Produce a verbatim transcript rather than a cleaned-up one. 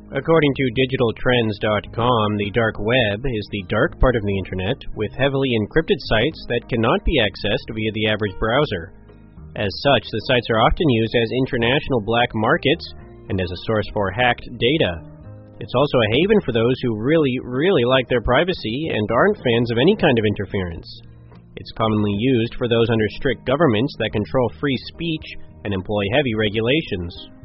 According to digital trends dot com, the dark web is the dark part of the internet with heavily encrypted sites that cannot be accessed via the average browser. As such, the sites are often used as international black markets and as a source for hacked data. It's also a haven for those who really, really like their privacy and aren't fans of any kind of interference. It's commonly used for those under strict governments that control free speech and employ heavy regulations.